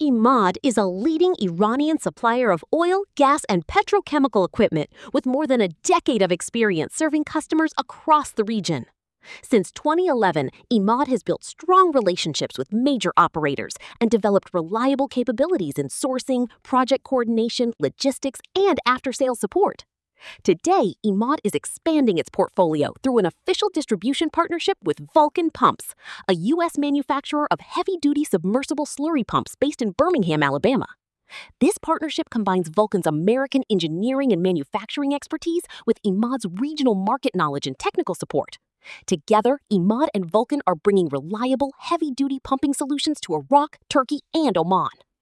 Imad is a leading Iranian supplier of oil, gas, and petrochemical equipment with more than a decade of experience serving customers across the region. Since 2011, Imad has built strong relationships with major operators and developed reliable capabilities in sourcing, project coordination, logistics, and after-sales support. Today, Imad is expanding its portfolio through an official distribution partnership with Vulcan Pumps, a U.S. manufacturer of heavy-duty submersible slurry pumps based in Birmingham, Alabama. This partnership combines Vulcan's American engineering and manufacturing expertise with Imad's regional market knowledge and technical support. Together, Imad and Vulcan are bringing reliable, heavy-duty pumping solutions to Iraq, Turkey, and Oman.